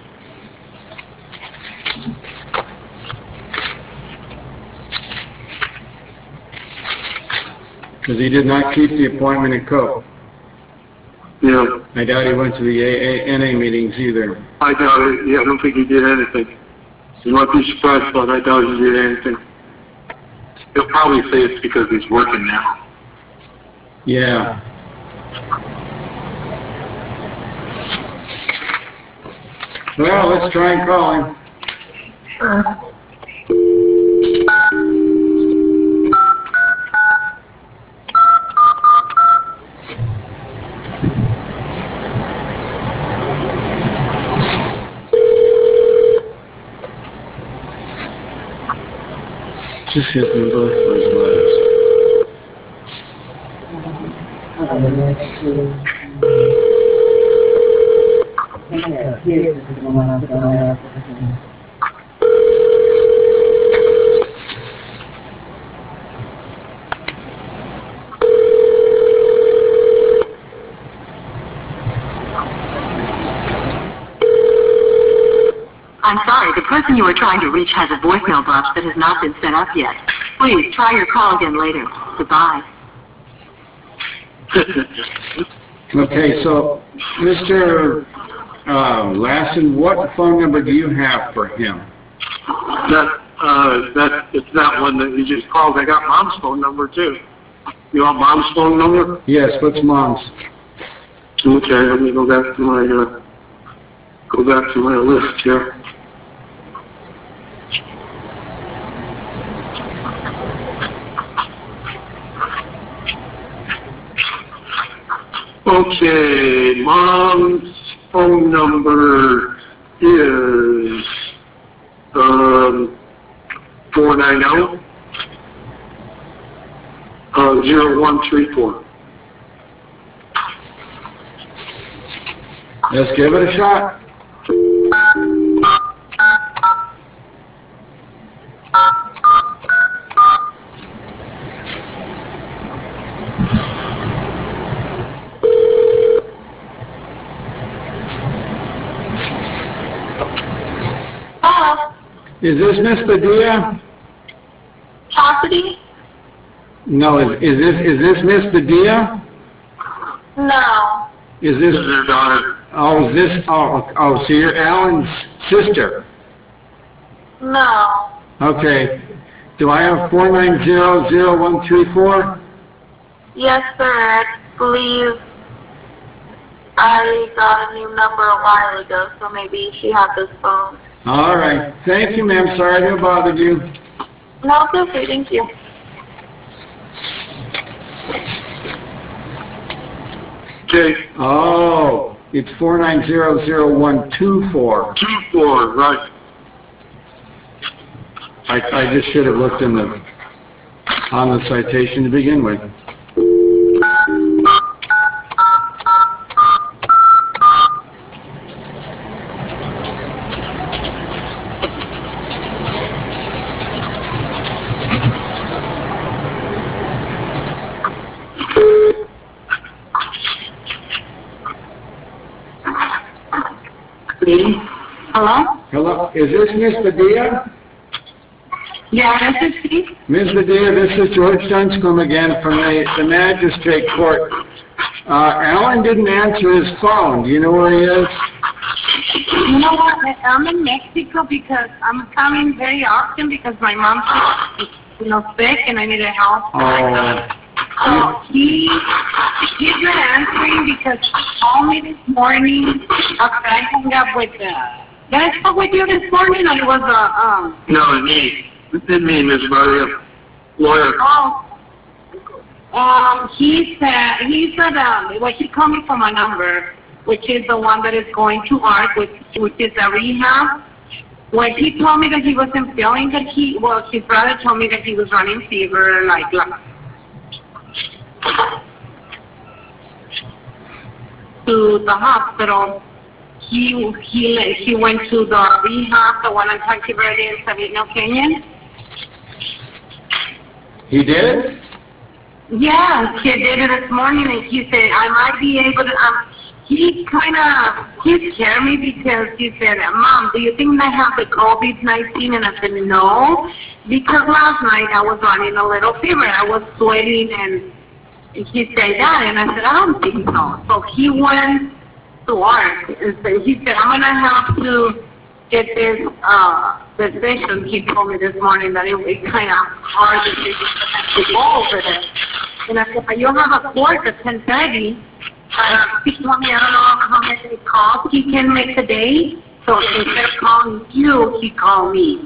Because he did not keep the appointment at Coke. Yeah, I doubt he went to the A A N A meetings either. I doubt it. Yeah, I don't think he did anything. You might be surprised, but I doubt he did anything. He'll probably say it's because he's working now. Yeah. Well, let's try and call him. Just hit me both those letters. I'm sorry, the person you are trying to reach has a voicemail box that has not been set up yet. Please try your call again later. Goodbye. Okay, so, Mister Uh, Lassen, what phone number do you have for him? That, uh, that, it's that one that you just called. I got Mom's phone number too. You want Mom's phone number? Yes, what's Mom's? Okay, let me go back to my, uh, go back to my list here. Okay, Mom's phone number is, um, four nine zero, uh, zero one three four. Let's give it a shot. Is this Miss Padilla? Chastity? No, is, is this is this Miss Padilla? No. Is this? This is her daughter. Oh, is this? Oh, oh, so you're Alan's sister? No. Okay. Do I have four nine zero zero one three four? Yes, sir. I believe I got a new number a while ago, so maybe she had this phone. All right. Thank you, ma'am. Sorry to have bothered you. No, it's okay. Thank you. Okay, Oh, it's four nine zero zero one two four. two four, right. I, I just should have looked in the, on the citation to begin with. Hello? Hello, is this Miss Padilla? Yeah, this is she. Miss Padilla, this is George Dunscombe again from the, the magistrate court. Uh, Alan didn't answer his phone. Do you know where he is? You know what? I'm in Mexico because I'm coming very often because my mom's, you know, sick and I need help. Oh, So he, he's not answering because he called me this morning after I hung up with the, did I spoke with you this morning or it was a, um, No, me. It didn't mean Miss Maria. Lawyer. oh, um, he said, he said, um, well, he called me from my number, which is the one that is going to ARC, which, which is a rehab. When he told me that he wasn't feeling that he, well, his brother told me that he was running fever, like, like to the hospital. He he he went to the rehab, the one on Turkey Verde and Savino Canyon. he did? Yes, he did it this morning, and he said I might be able to. Um, he kind of he scared me because he said, "Mom, do you think I have the COVID nineteen?" And I said, "No," because last night I was running a little fever. I was sweating and And he said that, and I said, I don't think so. So he went to work, and so he said, I'm going to have to get this, uh, this session. He told me this morning that it was kind of hard to, to go over there. And I said, but you have a course at ten thirty. Uh, he told me, I don't know how many calls he can make a day. So instead of calling you, he called me.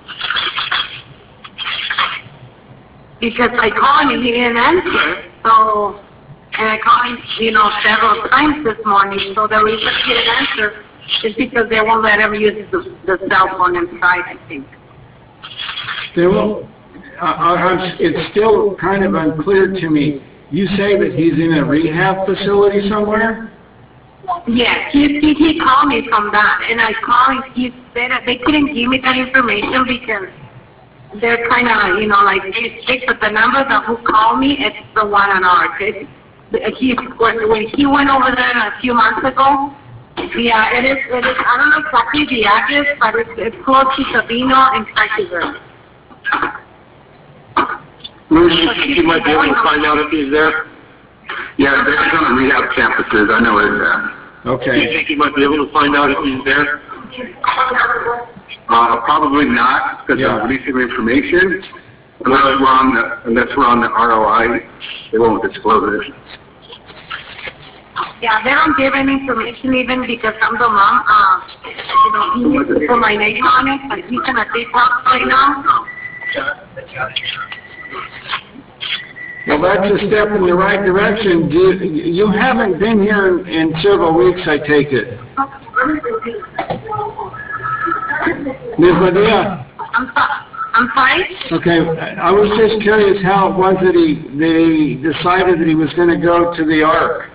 Because I called him, he didn't answer. So, and I called him, you know, several times this morning. So the reason he didn't answer is because they won't let him use the, the cell phone inside, I think. They will, uh, I'm, it's still kind of unclear to me. You say that he's in a rehab facility somewhere? Yes, he, he, he called me from that, and I called him, he said that they couldn't give me that information because they're kind of, you know, like, they strict, but the number that who called me, it's the one on ours. It's, he, when he went over there a few months ago, yeah, it is, it is, I don't know exactly the address, but it's, it's close to Sabino and Cartier. Lucy, you think you might be able to find out if he's there? Yeah, there's some rehab campuses, I know it's there. Okay. You think you might be able to find out if he's there? Uh, probably not, because Yeah. they're releasing information. Unless we're on the, unless we're on the R O I, they won't disclose it. Yeah, they don't give any information even because I'm the mom, uh, you know, he needs to put my name on it, but he's in a detox right now. Well, that's a step in the right direction. Do you, you haven't been here in, in several weeks, I take it. Miz Medea? I'm sorry. I'm sorry? Okay, I was just curious how it was that he, that he decided that he was going to go to the Ark.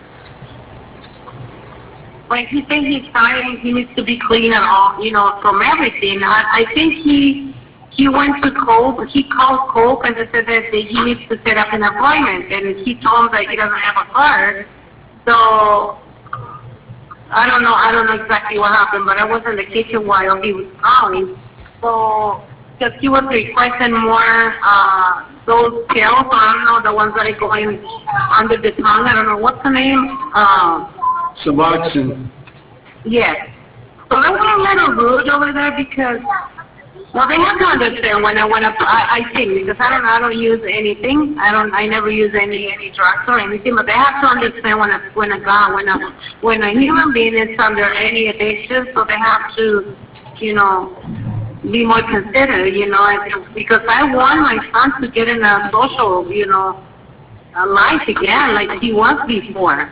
When he said he's tired, he needs to be clean and all, you know, from everything. I, I think he he went to Cope. He called Cope and they said that he needs to set up an appointment. And he told him that he doesn't have a car. So I don't know. I don't know exactly what happened, but I was in the kitchen while he was calling. So because he was requesting more uh, those pills. I don't know, the ones that are going under the tongue. I don't know what's the name. Uh, Suboxone. Yes. So I was a little rude over there because, well, they have to understand when I went up, I, I think, because I don't, I don't use anything. I don't, I never use any, any drugs or anything, but they have to understand when a, when a guy, when a, when a human being is under any addiction, so they have to, you know, be more considerate, you know, and, because I want my son to get in a social, you know, a life again like he was before.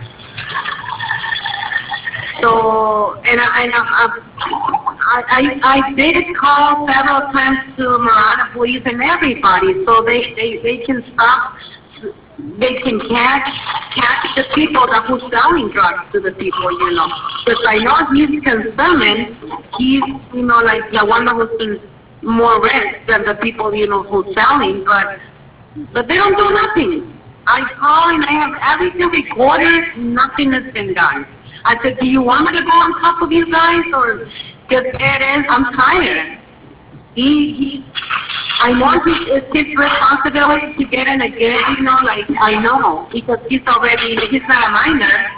So, and I, and I, I, I did call several times to Marana Police and everybody, so they, they, they can stop, they can catch, catch the people that who's selling drugs to the people, you know. Because I know he's consuming, he's, you know, like the one that was in more risk than the people, you know, who's selling, but, but they don't do nothing. I call and I have everything recorded, nothing has been done. I said, do you want me to go on top of you guys, or just it is, I'm tired. He, he, I know he, it's his responsibility to get in again, you know, like, I know, because he's already, he's not a minor,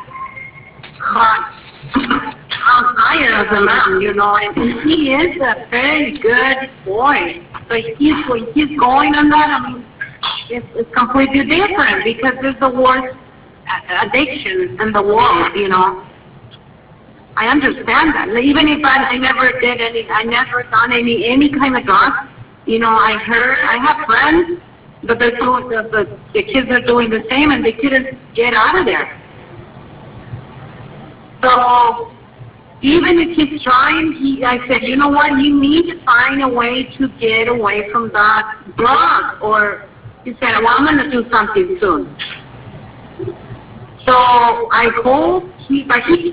but I'm tired of the man, you know, and he is a very good boy. But he's, when he's going on that, I mean, it's, it's completely different, because it's the worst addiction in the world, you know. I understand that. Even if I, I never did any, I never done any, any kind of drugs, you know, I heard, I have friends, but they're doing, the, the, the kids are doing the same and they couldn't get out of there. So, even if he's trying, he, I said, you know what, you need to find a way to get away from that drug, or he said, well, I'm going to do something soon. So, I hope he, but he,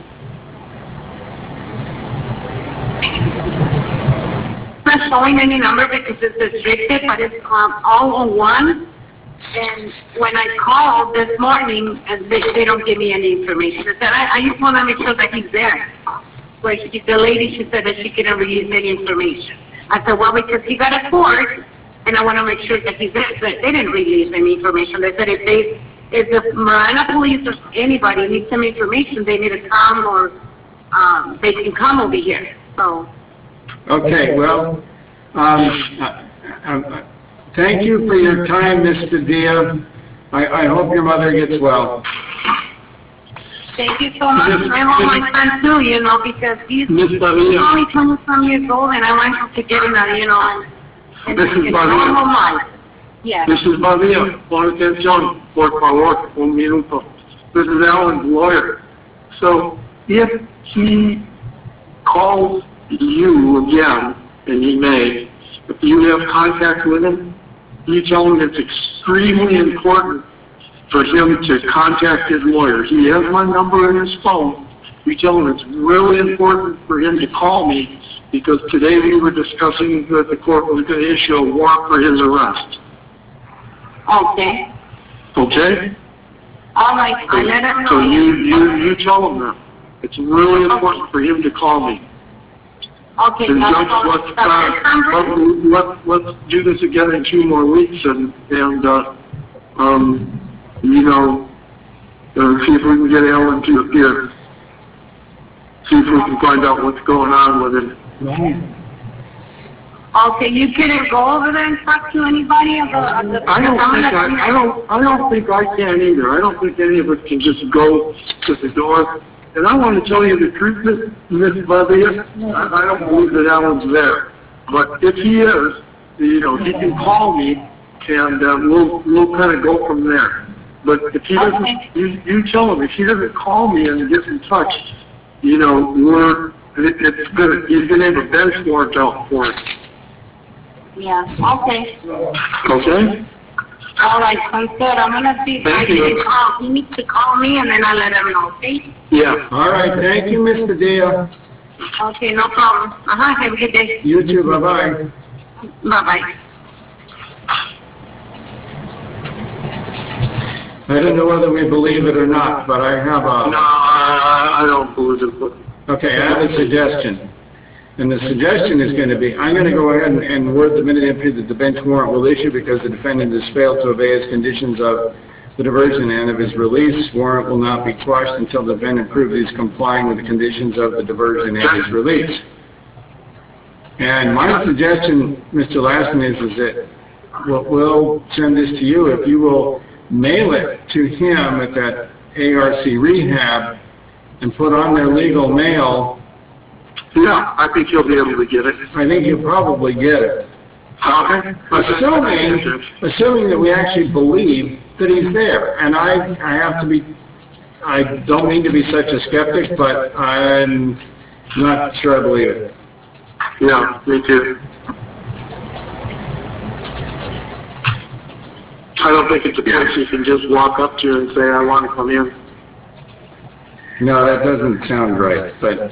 not showing any number because it's restricted, but it's um, all on one. And when I called this morning, and they, they don't give me any information. I said, I, I just want to make sure that he's there. But she, the lady, she said that she couldn't release any information. I said, well, because he got a court, and I want to make sure that he's there. But they didn't release any information. They said if they if the Marina police or anybody needs some information, they need to come or, um, they can come over here, so. Okay, well, um, uh, uh, thank you for your time, Mister Dia. I, I hope your mother gets well. Thank you so much. I hope my son too, you know, because he's, Miss he's Padilla. only twenty-some years old, and I want him to get in a, you know, in, This is in Padilla. normal life. Yes. Missus Badilla, pon atención, por favor, un minuto. This is Alan's lawyer. So if he calls you again, and he may, if you have contact with him, you tell him it's extremely important for him to contact his lawyer. He has my number in his phone. You tell him it's really important for him to call me because today we were discussing that the court was going to issue a warrant for his arrest. Okay. Okay? All right, I let him know. So you, you, you tell him that. It's really important for him to call me. Okay, And that's Judge, all. let's, That's uh, it, let, let, let's do this again in two more weeks and, and, uh, um, you know, uh, see if we can get Alan to appear. See if we can find out what's going on with him. Okay, you couldn't go over there and talk to anybody of the, of the... I don't think I, I don't, I don't think I can either. I don't think any of us can just go to the door. And I want to tell you the truth, Miss Miss Badilla, I I don't believe that Alan's there. But if he is, you know, he can call me and, uh, we'll, we'll kind of go from there. But if he doesn't, Okay. you, you tell him, if he doesn't call me and get in touch, you know, we're, it, it's gonna, he's gonna have a bench warrant out for it. Yeah, okay. Okay? All right, sounds good. I'm gonna see if I Thank you. can call. He needs to call me and then I'll let him know, okay? Yeah. All right, thank you, Mister Dia. Okay, no problem. Uh-huh, have a good day. You too, bye-bye. Bye-bye. I don't know whether we believe it or not, but I have No, a, I, I don't believe it, but okay, I have a suggestion. And the suggestion is going to be, I'm going to go ahead and- and word the minute entry that the bench warrant will issue because the defendant has failed to obey his conditions of the diversion and of his release. Warrant will not be quashed until the defendant proves he's complying with the conditions of the diversion and his release. And my suggestion, Mister Lassen, is, is that we'll, we'll send this to you. If you will mail it to him at that A R C rehab and put on their legal mail, yeah, I think he'll be able to get it. I think you'll probably get it. Okay? Assuming, assuming that we actually believe that he's there. And I, I have to be, I don't mean to be such a skeptic, but I'm not sure I believe it. Yeah, me too. I don't think it's a place you can just walk up to and say, I want to come in. No, that doesn't sound right, but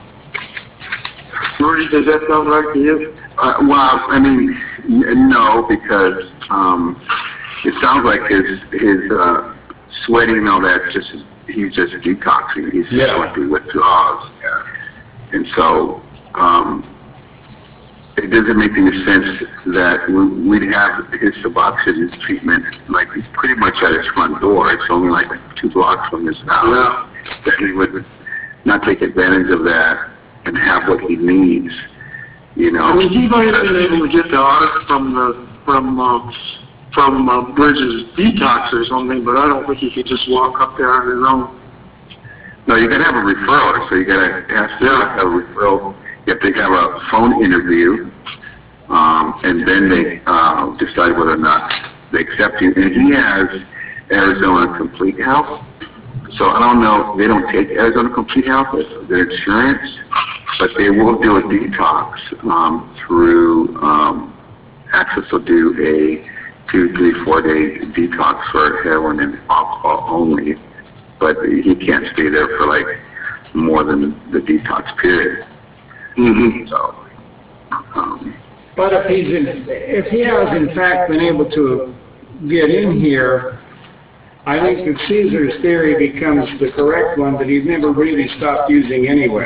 Rudy, does that sound right to you? Uh, well, I mean, n- no, because um, it sounds like his his uh, sweating and all that. Just he's just detoxing. He's just Yeah. going through withdrawals, and so um, it doesn't make any sense that we, we'd have his Suboxone treatment like pretty much at his front door. It's only like two blocks from his house. Yeah. That he would not take advantage of that and have what he needs. You know. I mean, he might have been able to get the art from the, from, uh, from uh, Bridges Detox or something, but I don't think he could just walk up there on his own. No, you gotta have a referral, so you gotta ask them to have a referral. You have to have a phone interview, um, and then they, uh, decide whether or not they accept you. And he has Arizona Complete Health, so I don't know, they don't take Arizona Complete Health as their insurance, but they will do a detox, um, through, um, Access will do a two, three, four day detox for heroin and alcohol only, but he can't stay there for like more than the detox period. Mm-hmm. So, um, but if he's in, if he has in fact been able to get in here, I think that Caesar's theory becomes the correct one that he's never really stopped using anyway.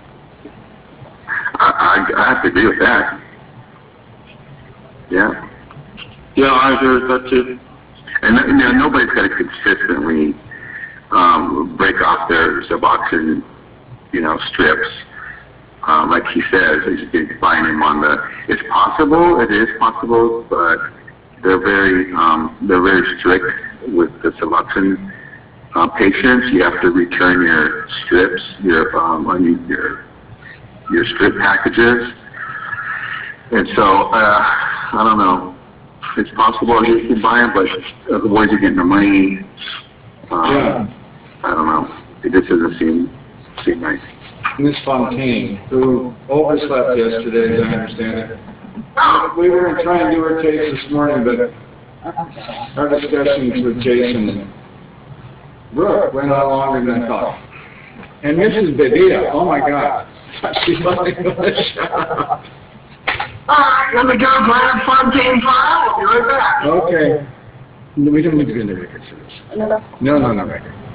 I, I, I have to agree with that. Yeah. Yeah, I agree with that too. And, you know, nobody's got to consistently um, break off their Suboxone, you know, strips. Um, like he says, he's been buying him on the, it's possible, it is possible, but they're very, um, they're very strict with the Suboxone uh, patients. You have to return your strips, your, um, on your, your strip packages. And so, uh, I don't know, it's possible you can buy them, but uh, where's he getting the money? Um, Yeah. I don't know. It just doesn't seem, seem right. Miss Fontaine, who overslept yesterday, as I understand it. We were going to try and do her case this morning, but our discussions with Jason Brooke went on longer than I thought. And Missus Bebia, oh my God, she's like the shop. All right, let me go grab Fontaine file. I'll be right back. Okay. We don't need to be in the record for this. No, no, no record.